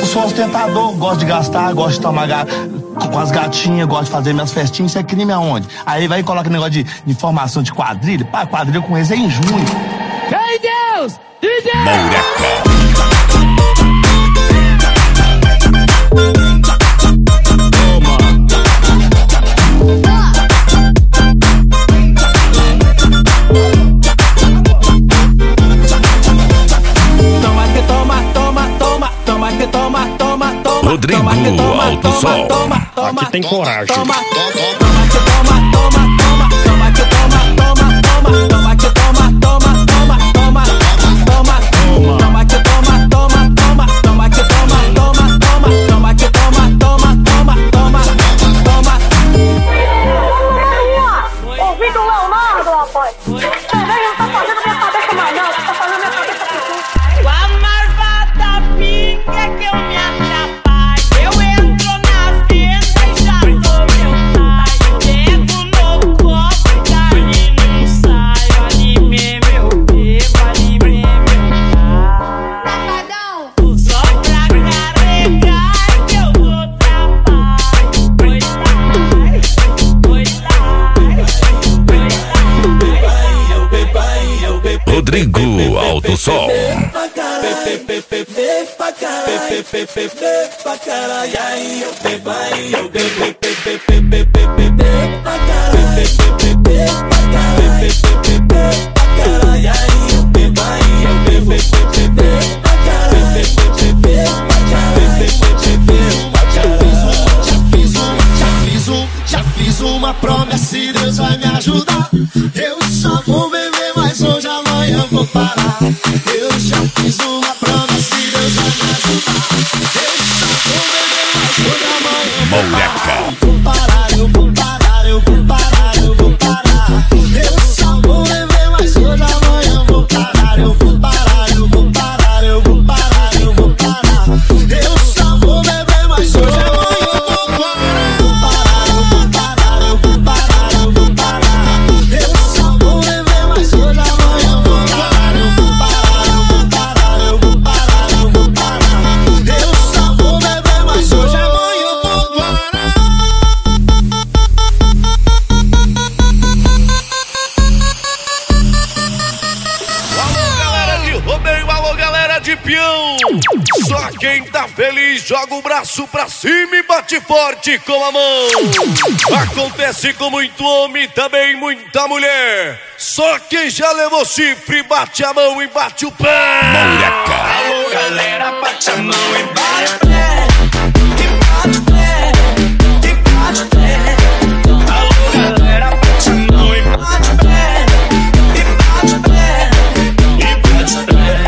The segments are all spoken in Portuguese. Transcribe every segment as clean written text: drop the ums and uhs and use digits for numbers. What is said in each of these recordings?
Eu sou ostentador, gosto de gastar, gosto de tomar com as gatinhas, gosto de fazer minhas festinhas. Isso é crime aonde? Aí vai e coloca negócio de formação de quadrilha. Pá, quadrilha com eles é em junho. Ei, Deus! DJ! Rodrigo Alto Sol. Aqui tem coragem. Ouvindo o Leonardo, rapaz. Também não tá fazendo minha cabeça mais não, tá fazendo minha cabeça aqui. Com a marvada pinga que eu me atrapalho. Eu entro na cena e já dou meu talho. Pego no copo e dali não saio. Ali mesmo eu bebo, ali mesmo eu caio. Só pra carregar que eu dou trabalho. Rodrigo Alto Sol. Já fiz uma promessa e Deus vai me ajudar. Eu só vou beber, mas hoje amanhã vou parar. Eu já fiz uma promessa e Deus vai me ajudar. Eu só vou beber, mas hoje amanhã vou parar. Eu vou parar, eu vou parar, eu vou parar, eu vou parar. Eu só vou beber, mas hoje amanhã vou parar. Eu vou parar, eu vou parar, eu vou parar, eu vou parar. Eu só vou beber, mas hoje amanhã vou parar. Só quem tá feliz joga o braço pra cima e bate forte com a mão. Acontece com muito homem, também muita mulher. Só quem já levou chifre bate a mão e bate o pé. Moleca. Alô galera, bate a mão e bate o pé. Alô galera, bate a mão e bate o pé. E bate o pé. E bate o pé.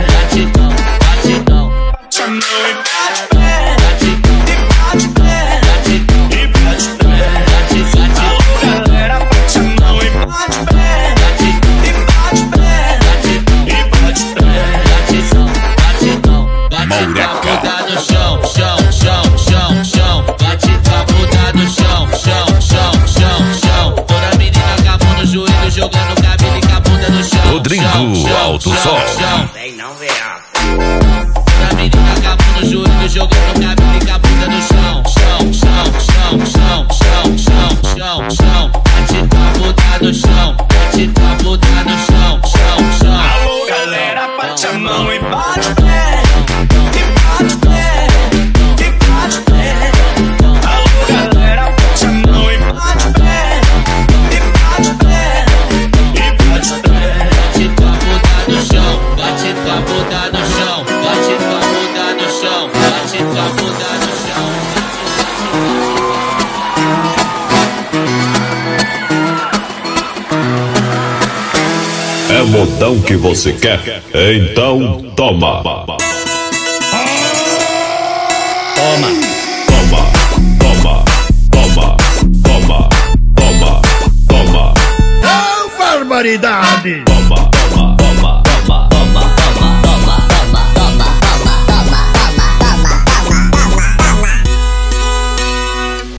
Rodrigo Alto Sol. Vem não, veado. A menina acabou no joelho, jogando cabelo e com a bunda no chão. Chão, chão, chão, chão, chão, chão, chão, chão. Bate tua bunda no chão, bate tua bunda no chão, chão, chão. Alô galera, bate a mão e bate o pé. E bate o pé. E bate o pé. Alô galera, bate a mão e bate o pé. E bate o pé. E bate o pé. Bate tua bunda no chão, bate tua bunda no chão, bate tua bunda no chão, bate tua bunda no chão. É modão que você quer? Então toma. Toma. Toma, toma, toma, toma, toma, toma. Oh, barbaridade!